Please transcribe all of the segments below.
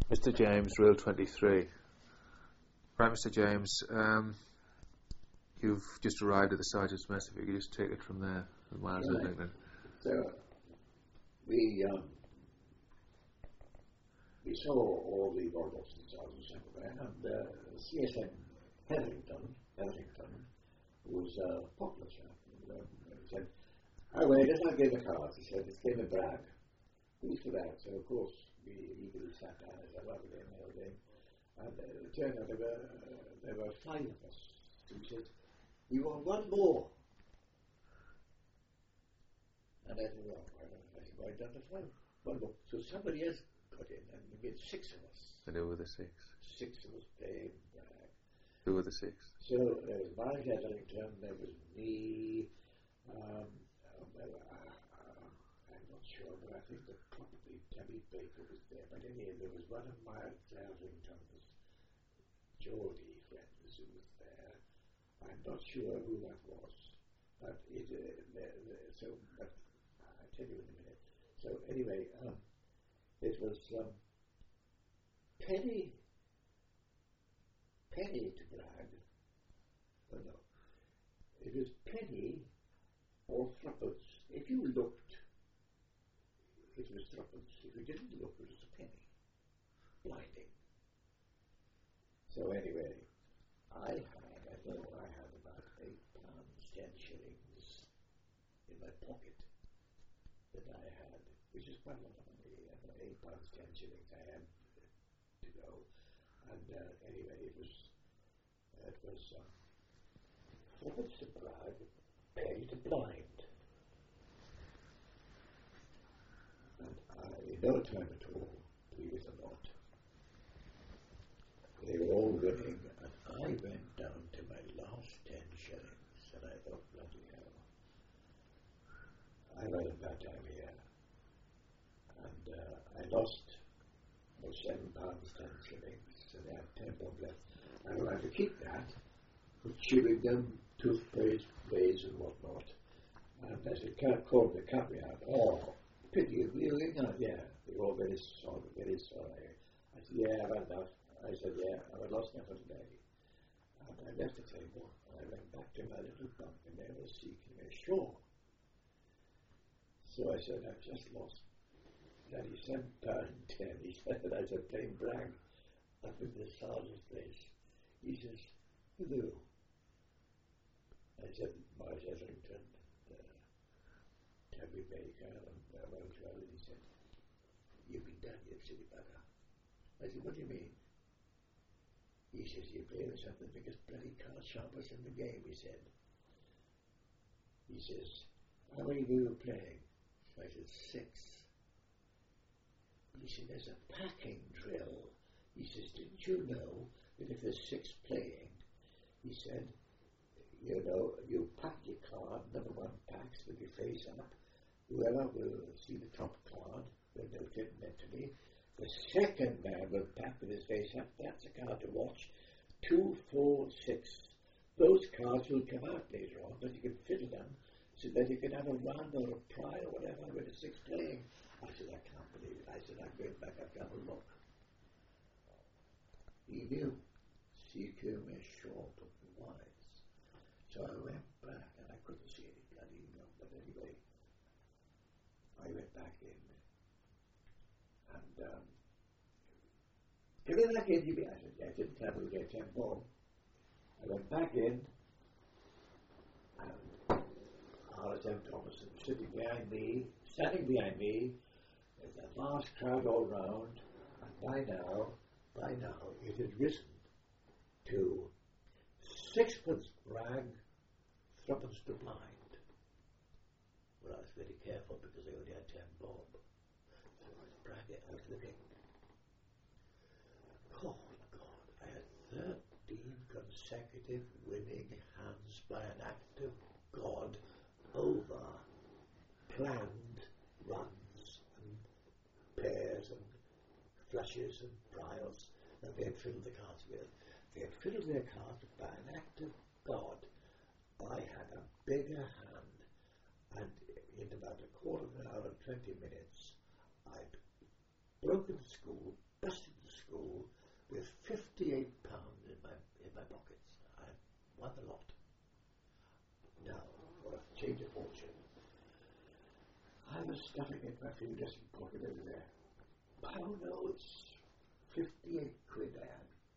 Mr. James, Rule 23. Right, Mr. James, you've just arrived at the Sergeant's Mess. If you could just take it from there, the Miles of England. So, we saw all the Royal Officers there, and CSM Hetherington was a popular chap. He said, "Oh, well, just not give the cards." He said, "It's game of brag." Who's for that? So, of course, we eagerly sat down and said, "Well, we're game, another game." And it turned out there were 5 of us. So he said, "We want one more." And I said, "Well, why down to 5? One more." So somebody else got in, and we made 6 of us. And who were the 6? 6 of us playing brag. Who were the 6? So there was Miles Hetherington, there was me, I'm not sure, but I think that probably Tabby Baker was there. But anyway, there was one of Miles Hetherington's Geordie friends who was there. I'm not sure who that was, but but I'll tell you in a minute. So anyway, it was penny to brag. Oh no, it was penny or threepence. If you looked, it was threepence. If you didn't look, it was a penny. Blinding. So anyway, I had about £8, 10 shillings in my pocket that I had, which is quite a lot of money. £8, 10 shillings I had to go, and anyway, it was threepence to brag, penny to blind, and in no time at all, believe it or not, they were all winning, and I went down to my last 10 shillings, and I thought, bloody hell, I had a bad time here, and I lost about £7, 10 shillings, so they had £10 left. I would like to keep that for chewing gum, toothpaste, blades, and whatnot. And as it called the company out, "Oh, pity of you, yeah." They were all very sorry, very sorry. I said, "Yeah, I've had enough." I said, "Yeah, I've lost enough for today." And I left the table, and I went back to my little bunk, and they were seeking ashore. So I said, "I've just lost bloody £7.10." He said, and I said, "Plain brag up in the sergeant's place." He says, "Who?" I said, "Miles Hetherington, Tabby Baker, and well, he said, "You've been done, you silly bugger." I said, "What do you mean?" He says, "You're playing with some of the biggest bloody card sharpers in the game," he said. He says, "How many were you playing?" So I said, 6. He said, "There's a packing drill." He says, "Didn't you know that if there's 6 playing," he said, "you know, you pack your card, number 1 packs with your face up. Whoever will see the top card will note it mentally. The second man will pack with his face up. That's a card to watch. 2, 4, 6. Those cards will come out later on, but you can fiddle them so that you can have a run or a pry or whatever with the 6 playing." I said, "I can't believe it." I said, "I'm going back, I've got a look." He knew. CQ was short of the wise. So I went back, and I couldn't see any bloody enough, but anyway, I went back in, and "Give me back in," I said, "Yeah, I didn't tell me to get 10 more." I went back in, and R.S.M. Thomason standing behind me, with the last crowd all round, and by now, it had risen to 6pence brag, 3pence to blind. Well, I was very careful because I only had 10 bob. So I was bragging out of the ring. Oh, God, I had 13 consecutive winning hands by an act of God over planned runs and pairs and flushes and trials that they had filled the cards with. They had filled their cards by an act of God. I had a bigger hand, and in about a quarter of an hour and 20 minutes, I'd broken the school, busted the stuffing it in my fingers and putting it everywhere. Pound notes, 58 quid I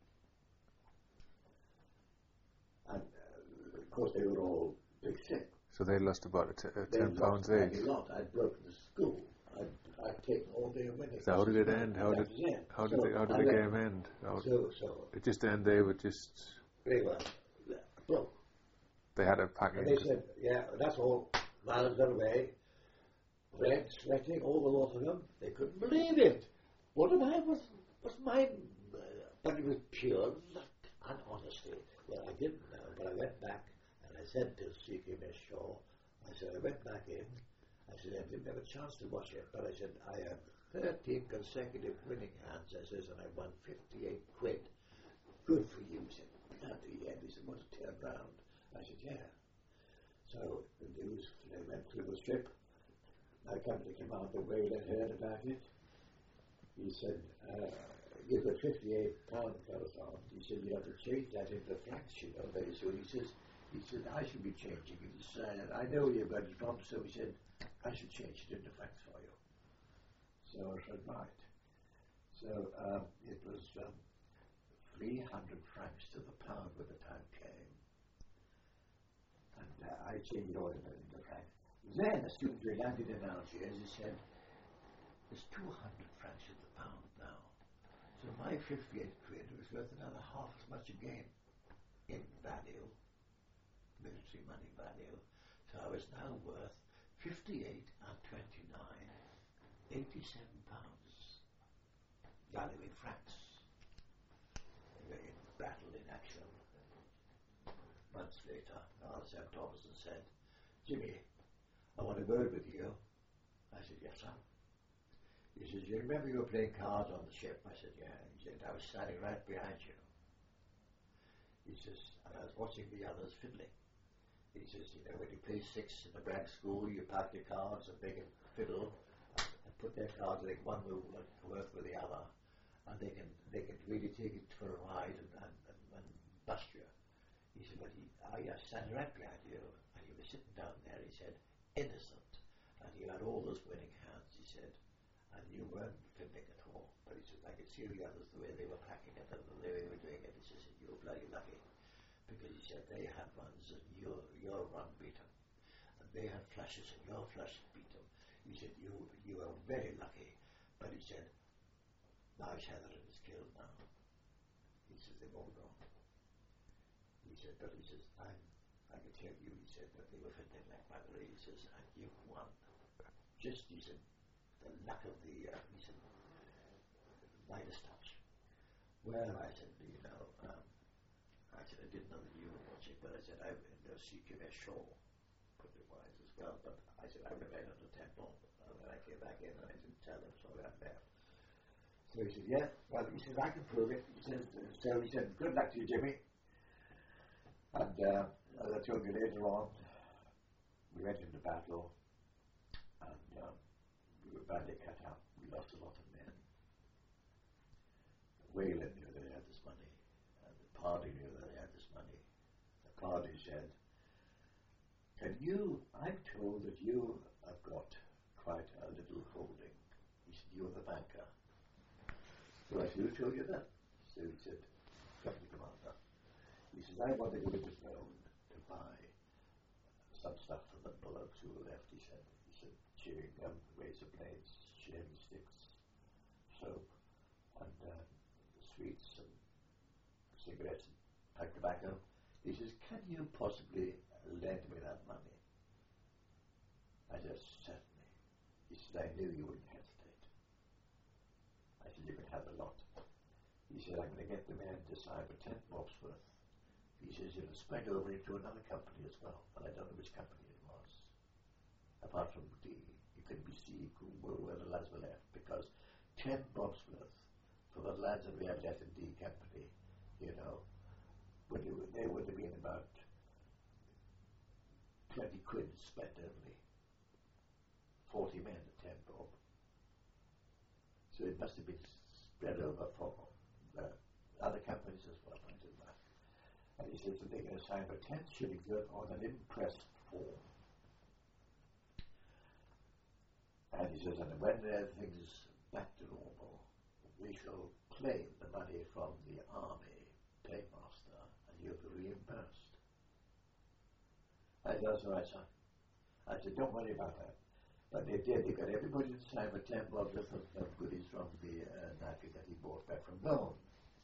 had. And of course they were all big sick. So they lost about £10 each. each. A lot. I'd broken the school. I'd taken all their winnings. So how did it end? How did the game end? It just ended. They were just. They were broke. They had a package. And they said, "Yeah, that's all. Man's got away. Red, sweating, all the lot of them. They couldn't believe it. What am I? Was mine? But it was pure luck and honesty. Well, I didn't know, but I went back and I said to C.K. Shaw, I said, I went back in. I said, I didn't have a chance to watch it, but I said, I have 13 consecutive winning hands, I says, and I won 58 quid. Good for you, he said. Bloody hell, he said, want to turn round? I said, yeah. So the news, they went through the strip. My company came out the way and heard about it. He said, you've got £58 Telethon. He said, you have to change that into francs, you know, very soon. He said, I should be changing it. He said, I know you've got it from, so he said, I should change it into francs for you. So I said, right. So it was 300 francs to the pound when the time came. And I changed it all into francs. Then, as soon as we landed in Algiers, he said, there's 200 francs to the pound now. So my 58 quid was worth another half as much again in value, military money value. So I was now worth 58 and 29, 87 pounds, value in francs. In battle, in action. Months later, R.S.M. Thompson said, Jimmy, I want a word with you. I said, yes, sir. He says, you remember you were playing cards on the ship? I said, yeah. He said, I was standing right behind you. He says, and I was watching the others fiddling. He says, you know, when you play six in the brag school, you pack your cards and they can fiddle and put their cards like one will work with the other. And they can really take it for a ride and bust you. He said, but I was standing right behind you and you were sitting down there, he said, innocent. And you had all those winning hands, he said, and you weren't fiddling at all. But he said, I could see the others, the way they were packing it and the way they were doing it. He says, you were bloody lucky. Because he said, they had runs and your run beat them. And they had flushes and your flush beat them. He said, you were very lucky. But he said, Marsh Heatherton is killed now. He says, they've all gone. He said, but he says, I can tell you, he said, that they were fiddling like mother. He says, and you won. Just, he said, the luck of the, he said, Midas touch. Well, I said, you know, I said, I didn't know that you were watching, but I said, I know C.K. Shaw put it wise as well, but I said, I remained on the temple, and then I came back in and I didn't tell them, so I left. So he said, yeah, well, he said, I can prove it. He said, so he said, good luck to you, Jimmy. And as I told you later on, we went into battle, and we were badly cut out. We lost a lot of men. Wayland knew that he had this money, and the party knew that he had this money. The party said, I'm told that you have got quite a little holding. He said, you're the banker. So I said, who told you that? So he said, Company Commander. He says, I want to go into town to buy some stuff for the bullocks who were left, he said, chewing gum, razor blades, shaving sticks, soap, and sweets and cigarettes and pipe tobacco. He says, can you possibly lend me that money? I said, certainly. He said, I knew you wouldn't hesitate. I said, you can have a lot. He said, I'm going to get the men to sign for 10 bobs worth. He says, it'll spread over into another company as well, but I don't know which company it was. Apart from D, it could be C, where the lads were left, because 10 bobs worth for the lads that we had left in D company, you know, they would have been about 20 quid spent only. 40 men at 10 bob. So it must have been spread over for the other companies as well. I did that. And he says that they're going to sign for 10 shillings on an impressed form. And he says, and when everything's back to normal, we shall claim the money from the army paymaster and you'll be reimbursed. I said, that's right, son. I said, don't worry about that. But they did. They got everybody to sign for 10 bottles of goodies from the napkin that he bought back from Bone.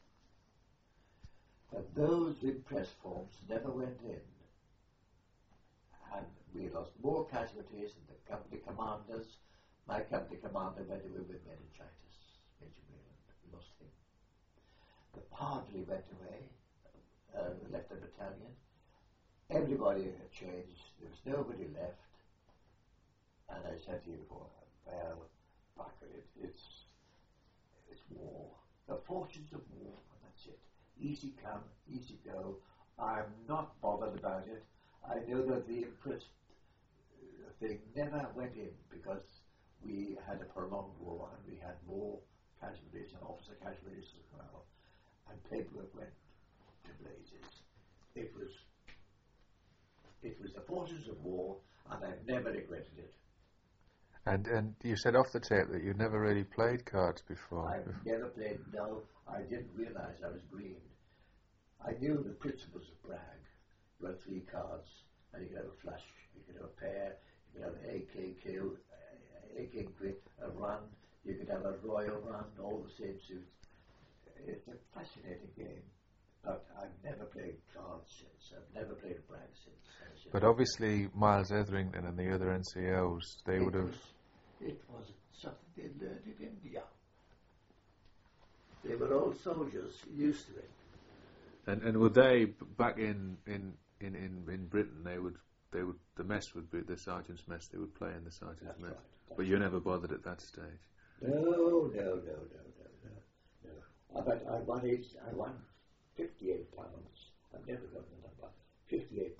But those impress forms never went in. And we lost more casualties than the company commanders. My company commander went away with meningitis. Major Wayland, we lost him. The padre went away, left the battalion. Everybody had changed. There was nobody left. And I said to you before, well, Parker, it's war. The fortunes of war, and that's it. Easy come, easy go. I'm not bothered about it. I know that the Empress thing never went in because we had a prolonged war and we had more casualties and officer casualties as well. And paperwork went to blazes. It was the fortunes of war, and I've never regretted it. And you said off the tape that you'd never really played cards before. I've never played, no. I didn't realize I was green. I knew the principles of brag. You had 3 cards, and you could have a flush, you could have a pair, you could have an A king queen, a run, you could have a royal run, all the same suits. It's a fascinating game, but I've never played cards since. I've never played a brag since. But obviously, Miles Etherington and the other NCOs, they would have. It was something they learned in India. They were all soldiers, used to it. And would they back in Britain? They would the mess would be the sergeant's mess. They would play in the sergeant's mess. Right, but you never bothered at that stage. No. But I won £58. I've never got the number. £58.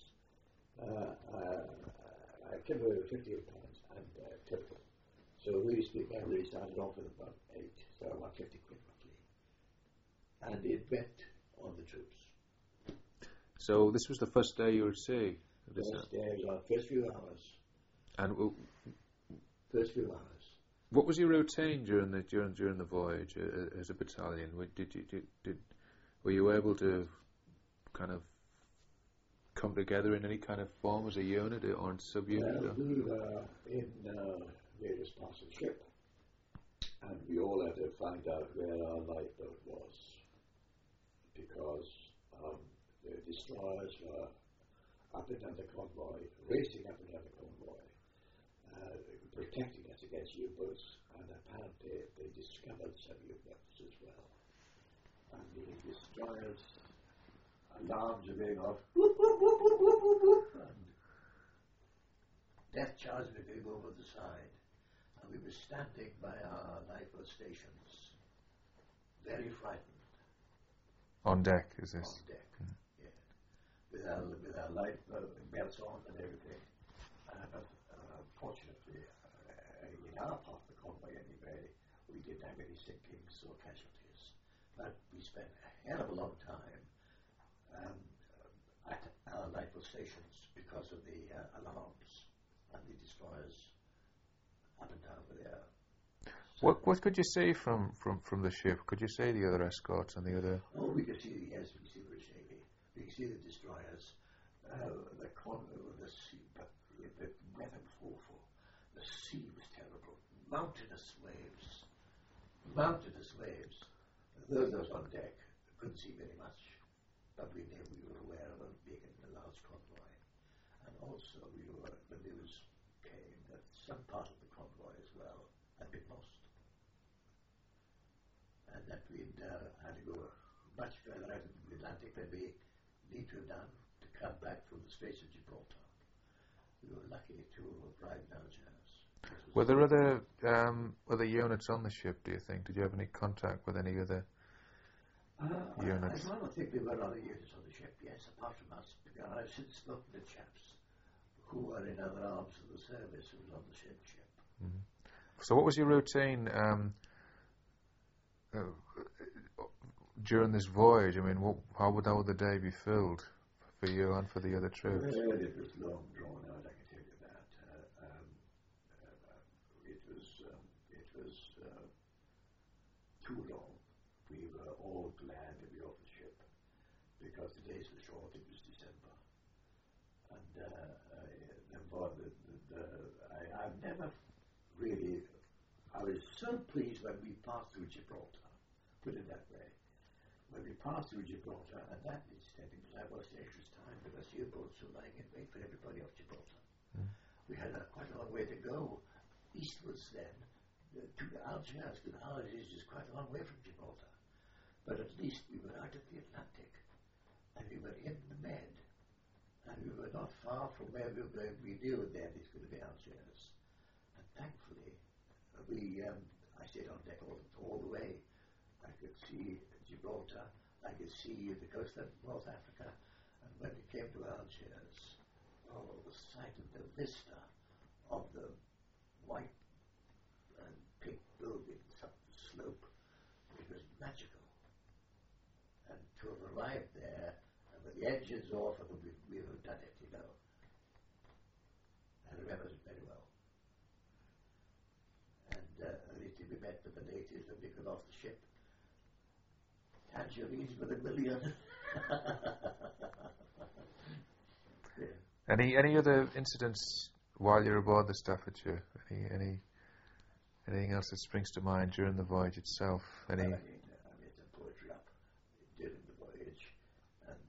I came away with £58 and typical. So really speaking, I really started off with about 8, so I won 50 quid roughly. And it went on the troops. So this was the first day you were at sea? First day was our first few hours. And First few hours. what was your routine during the voyage as a battalion? Were you able to kind of come together in any kind of form as a unit or in sub-unit? We were in various parts of the ship, and we all had to find out where our lifeboat was, because the destroyers were up and down the convoy, racing up and down the convoy, protecting us against U-boats, and apparently they discovered some U-boats as well. And the destroyers' alarms are going off, whoop, whoop, whoop, whoop, whoop, whoop, whoop, and death charges were going over the side. And we were standing by our lifeboat stations, very frightened. On deck, is this? On deck, yeah. With our lifeboat belts on and everything. But fortunately, in our part of the convoy anyway, we didn't have any sinkings or casualties. But we spent a hell of a long time at our lifeboat stations because of the alarms and the destroyers up and down there. So What could you see from the ship? Could you see the other escorts and the other? oh, we could see we could see the British Navy. We could see the destroyers, the convoy with the sea, but the weather was awful. The sea was terrible. Mountainous waves. Those on deck couldn't see very much, but we were aware of being in a large convoy. And also the news came that some part of the convoy as well had been lost. And that we'd had to go much further out into the Atlantic than we need to have done to come back from the Straits of Gibraltar. We were lucky to arrive in Algiers. Were there other units on the ship, do you think? Did you have any contact with any other units? I don't think there were other units on the ship, yes, apart from us, because I've since spoken to chaps who were in other arms of the service who was on the ship. Mm-hmm. So what was your routine during this voyage? I mean, how would the day be filled for you and for the other troops? Well, it was long drawn out, I can tell you that. too long, we were all glad to be off the ship because the days were short. It was December, and I've never really. I was so pleased when we passed through Gibraltar. Put it that way. When we passed through Gibraltar, and that instead, because I was the anxious time because U-boats were lying in wait for everybody off Gibraltar. We had quite a long way to go eastwards then. To Algiers, to Algiers is quite a long way from Gibraltar. But at least we were out of the Atlantic, and we were in the Med, and we were not far from where we were going. We knew then it's going to be Algiers. And thankfully, I stayed on deck all the way. I could see Gibraltar, I could see the coast of North Africa, and when we came to Algiers, the sight of the vista of the white and pink buildings up the slope, it was magical. And to have arrived there, and with the engines off, and we have done it, you know. I remember it very well. And later we met with the natives and we got off the ship. Tangerines with $1 million. Yeah. Any other incidents while you're aboard the Staffordshire? Anything else that springs to mind during the voyage itself? I made some poetry up during the voyage, and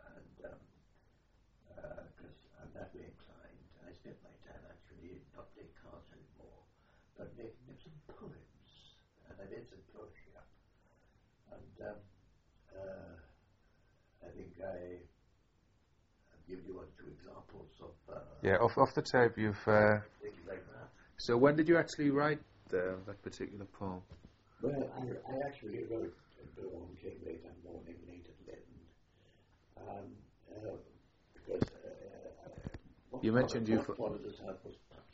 because I'm that way inclined, I spent my time actually not playing cards anymore, but making them some poems, and I made some poetry up, and I think I've given you 1 or 2 examples of off the tape you've things like that. so when did you actually write that particular poem? Well, I actually wrote Dawn Came Late That Morning, Late at Leaden, because You mentioned you followed us out was Punch,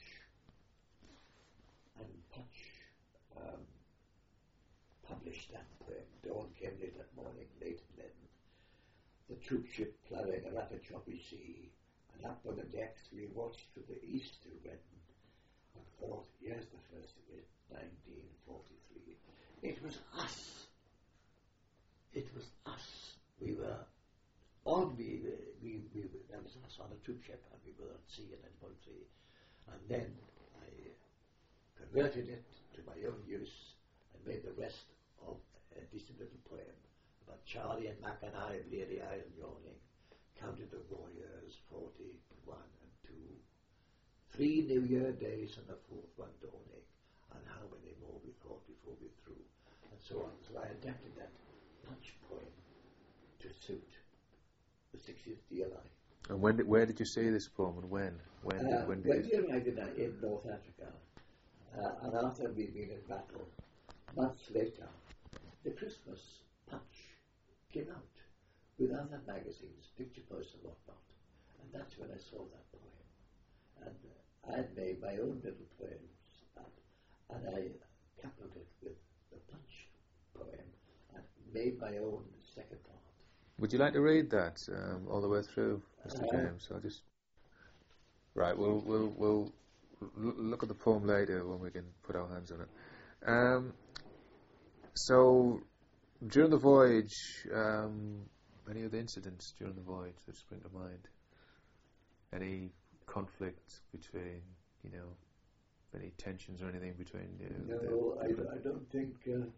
and Punch published that poem, Dawn Came Late That Morning, Late at Leaden. The troop ship ploughing a rapid choppy sea, and up on the decks we watched to the east to Redden, and thought, here's the first of it, 1943. It was us. It was us. We were on that was us on a troop ship, and we were at sea in 1943. And then I converted it to my own use and made the rest of a decent little poem about Charlie and Mac and I, bleary-eyed and yawning, counted the warriors, 41 and 2, 3 New Year days and the 4th one dawning, and how many more we thought before we threw, and so on. So I adapted that Punch poem to suit the 60th DLI. And where did you say this poem, and when? When we arrived in North Africa, and after we'd been in battle, months later, the Christmas Punch came out with other magazines, picture posts and whatnot, and that's when I saw that poem. And I had made my own little poems, and I coupled it with the Punch poem, and made my own second part. Would you like to read that all the way through, Mr. James? I'll just. Right, we'll look at the poem later when we can put our hands on it. So, during the voyage, any other incidents during the voyage that spring to mind? Any conflict between, any tensions or anything between you? No, I don't think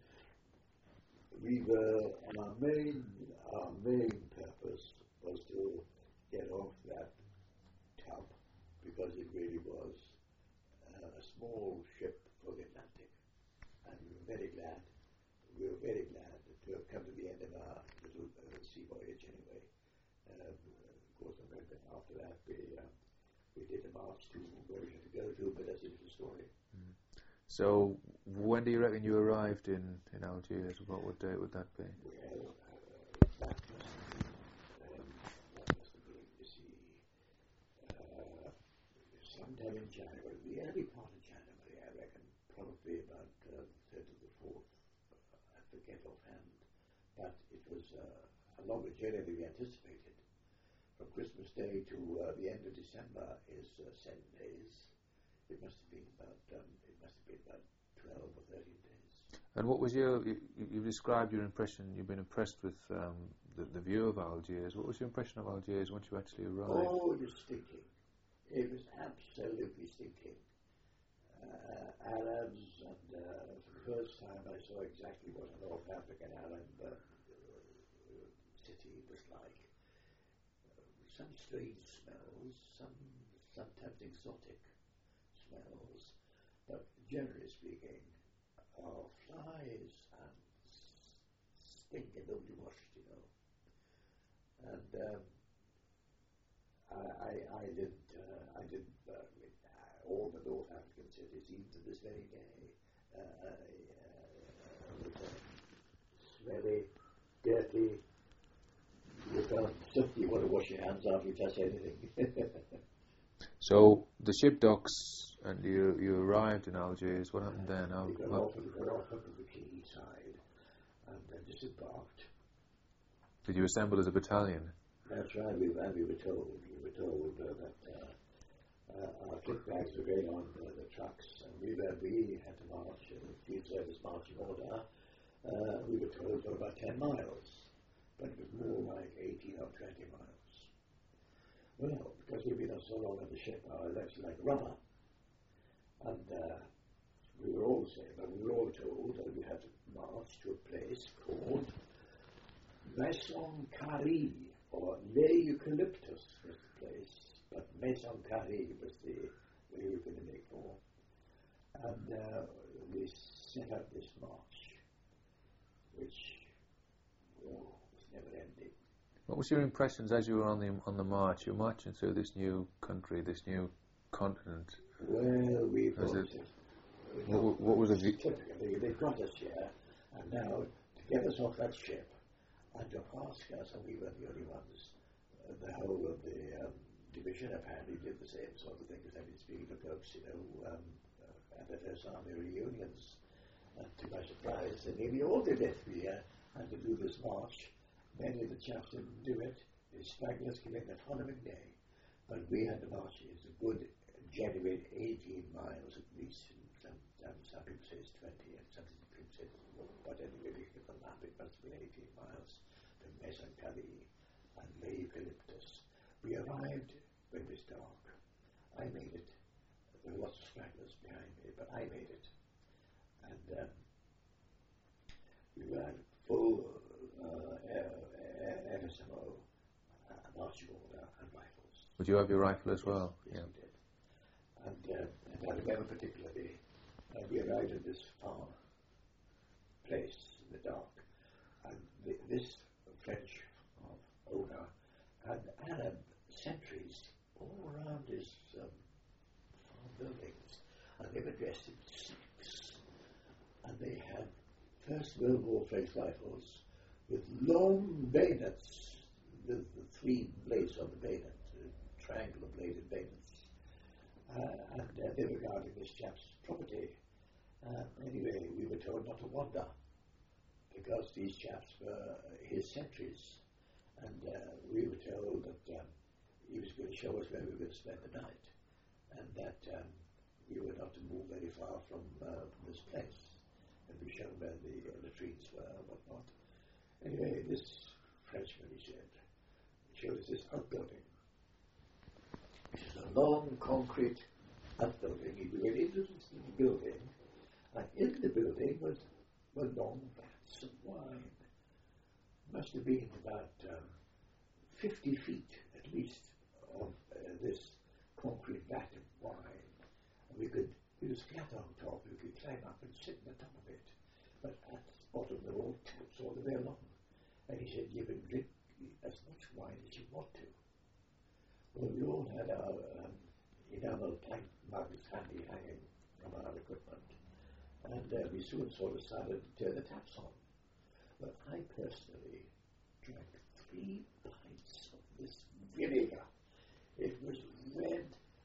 we were. Our main purpose was to get off that tub, because it really was a small ship for the Atlantic, and we were very glad to have come to the end of our little sea voyage anyway. Of course, after that we did a march to where we had to go to, but that's a different story. So, when do you reckon you arrived in Algiers? What date would that be? Well, that must have been, you see, sometime in January, the early part of January, I reckon, probably about the 3rd or the 4th, I forget offhand, but it was a longer journey than we anticipated. From Christmas Day to the end of December is 7 days. It must have been about 12 or 13 days. And what was you described your impression, you've been impressed with the view of Algiers. What was your impression of Algiers once you actually arrived? Oh, it was stinking. It was absolutely stinking. Arabs, and for the first time I saw exactly what a North African Arab city was like. Some strange smells, sometimes exotic smells, but generally speaking, flies and stink and nobody washed, you know. And I didn't all the North African cities, even to this very day, smelly, dirty. You want to wash your hands after you touch anything. So the ship docks and you arrived in Algiers. What happened then? We got off at the quay side and then disembarked. Did you assemble as a battalion? That's right. We were told that our kit bags were going on the trucks, and we had to march in the field service marching order. We were told for about 10 miles, but it was more like 18 or 20 miles. Well, because we'd been so long on the ship, our legs were like rubber, and we were all the same, but we were all told that we had to march to a place called Maison Carré, or Les Eucalyptus was the place, but Maison Carré was the way we could make for. And we set up this march, which was never ending. What was your impressions as you were on the march? You're marching through this new country, this new continent. Well, we thought what was the they got us here, and now to get us off that ship and to ask us, and we were the only ones, the whole of the division apparently did the same sort of thing as I've been speaking to folks, you know, at the First Army reunions. And to my surprise, they nearly all did it here, and to do this march. Many of the chaps didn't do it. The stragglers came in the following day. But we had to march. It's a good, genuine 18 miles at least. Some people say it's 20, and some people say it's more. But anyway, we can map it must be 18 miles to Maison Carré and Les Eucalyptus. We arrived when it was dark. I made it. There were lots of stragglers behind me, but I made it. And we had full FSMO, marching order, and rifles. Would you have your rifle as well? Yes, we did. And I remember particularly, we arrived at this farm place in the dark, and this French owner had Arab sentries all around his farm buildings, and they were dressed in silks, and they had First World War French rifles with long bayonets, with the three blades on the bayonet, triangular bladed bayonets, and they were guarding this chap's property. Anyway, we were told not to wander because these chaps were his sentries, and we were told that he was going to show us where we were going to spend the night, and that we were not to move very far from this place, and we showed where the latrines were and whatnot. Anyway, this Frenchman, he said, showed us this outbuilding. This is a long concrete outbuilding. We went into this little building, and in the building were long vats of wine. Must have been about 50 feet at least of this concrete vat of wine. And it was flat on top. We could climb up and sit on the top of it. But at the bottom there were all taps all the way along. And he said, you can drink as much wine as you want to. Well, we all had our enamel pint mugs handy hanging from our equipment. And we soon sort of started to turn the taps on. But I personally drank 3 pints of this vinegar. It was red,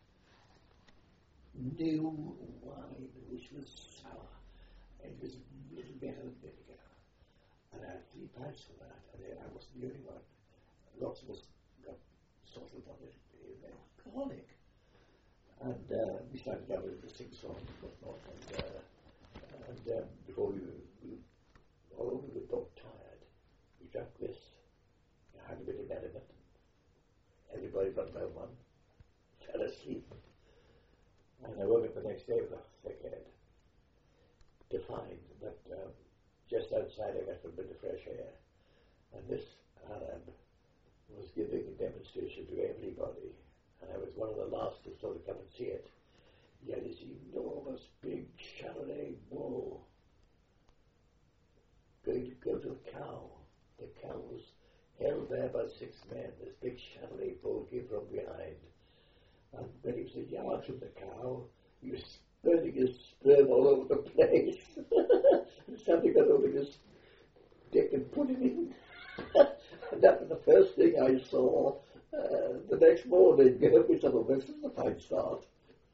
new wine, which was sour. It was a little better than vinegar. And I had 3 pints of that, and I wasn't the only one. Lots of us got sort of on it. They were alcoholic. And we started out with the sing-song and whatnot, and before we outside, I got a bit of fresh air. And this Arab was giving a demonstration to everybody, and I was one of the last to sort of come and see it. He had this enormous big Chardonnay bull going to go to a cow. The cow was held there by 6 men. This big Chardonnay bull came from behind. And when he was a yard from the cow, he was spreading his sperm all over the place. And somebody got over his dick and put it in. And that was the first thing I saw the next morning. We said, well, this is a fine start.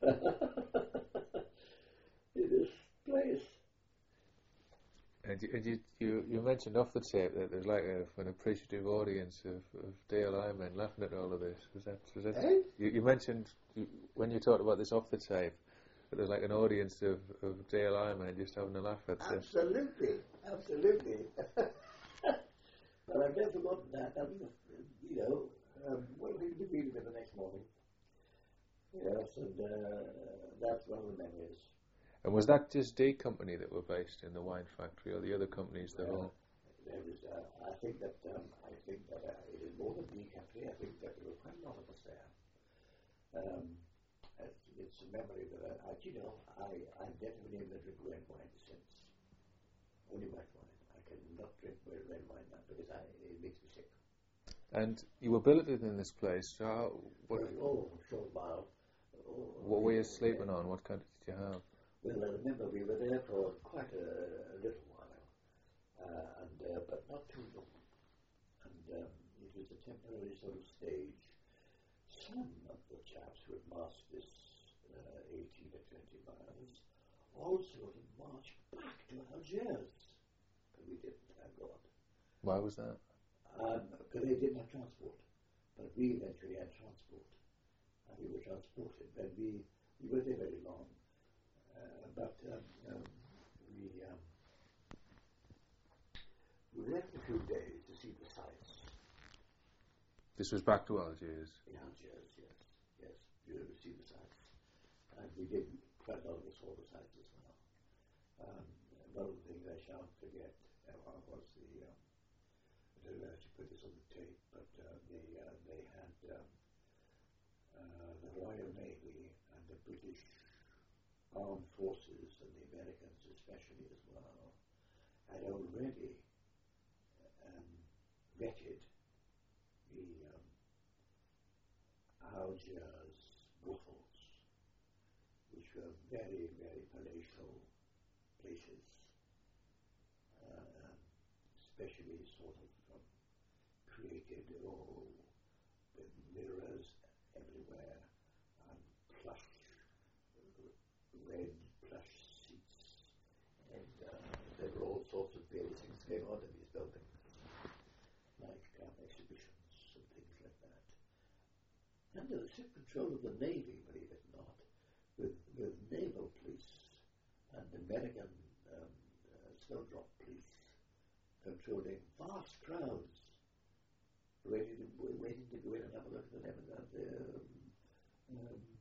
In this place. And you mentioned off the tape that there's like an appreciative audience of DLI men laughing at all of this. Was that Eh? you mentioned when you talked about this off the tape that there's like an audience of DLI men just having a laugh at this. Absolutely. But I've never forgotten that. I mean, what did we read the next morning? Yes, and that's one of the memories. And was that just D Company that were based in the wine factory, or the other companies that all? There was, I think that it is more than D Company. I think that there were quite a lot of us there. It's a memory that I never been able to drink red wine since. Only white wine. I cannot drink red wine now because it makes me sick. And you were billeted in this place. So Short mile. What were you sleeping on? What kind did you have? Well, I remember we were there for quite a little while, but not too long. And it was a temporary sort of stage. Some of the chaps who had marched this 18 or 20 miles also had marched back to Algiers. But we didn't, thank God. Why was that? Because they didn't have transport. But we eventually had transport. And we were transported. But we were there very long. We left a few days to see the sights. This was back to Algiers. In Algiers, yes. We were to see the sights. And we did quite a lot of us saw the sights as well. One of the things I shan't forget was the, I don't know how to put this on the tape, but they had the Royal Navy and the British Armed Forces and the Americans especially as well had already vetted the Algiers brothels, which were very, very palatial places, especially sort of created with mirrors everywhere and plush red plush seats, and there were all sorts of various things going on in these buildings, like exhibitions and things like that. Under the strict control of the Navy, believe it or not, with naval police and American snowdrop police controlling vast crowds, waiting to go in and have a look at the